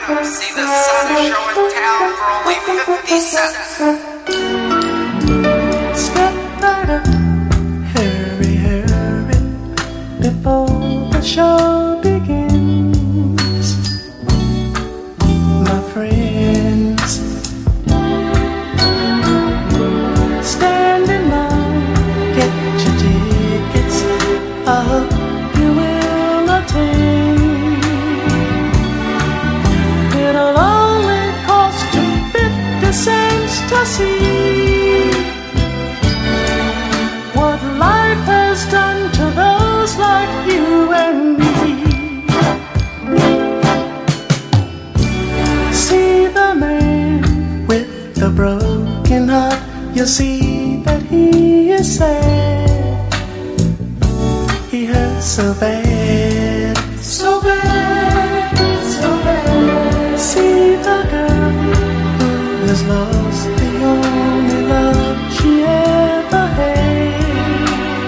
See the sun show in town for only 50 cents. Step right up, hurry, hurry, before the show begins. My friends, stand in line, get your tickets. I hope you will attend. It'll only cost you 50 cents to see what life has done to those like you and me. See the man with the broken heart, you'll see that he is sad. He hurts so bad, so bad, so bad. See the girl who has lost the only love she ever had.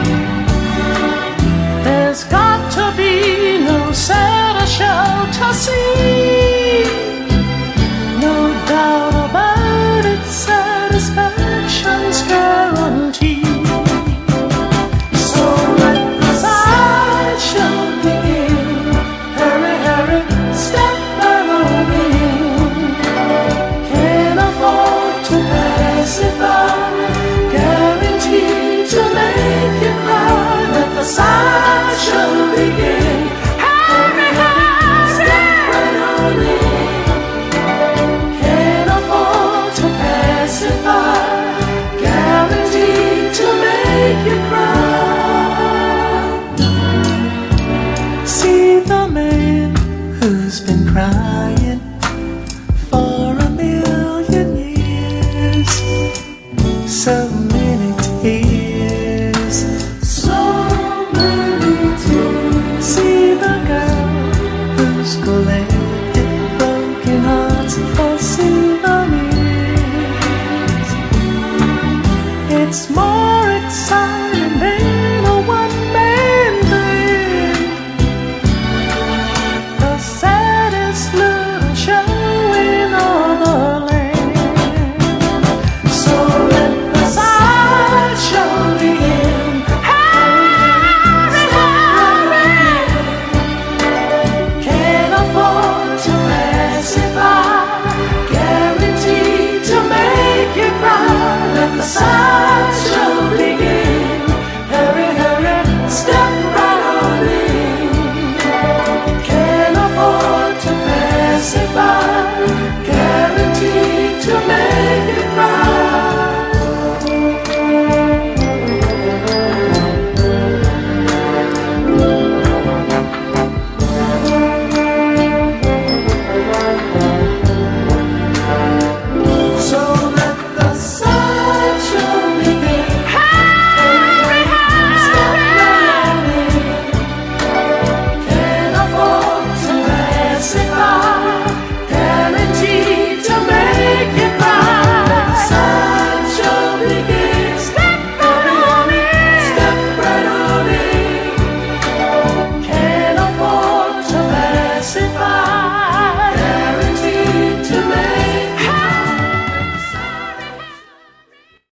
There's got to be no sadder show to see. No doubt about it, satisfaction's guaranteed. So let the sideshow begin. Hurry, hurry, step right on in. Can't afford to pass it by. Guaranteed to make you cry. Let the sideshow begin. Hurry, hurry, step right on in. Can't afford to pass it by. Guaranteed to make you cry. See the man who's been crying for a million years. So many tears, so many tears. See the girl who's glad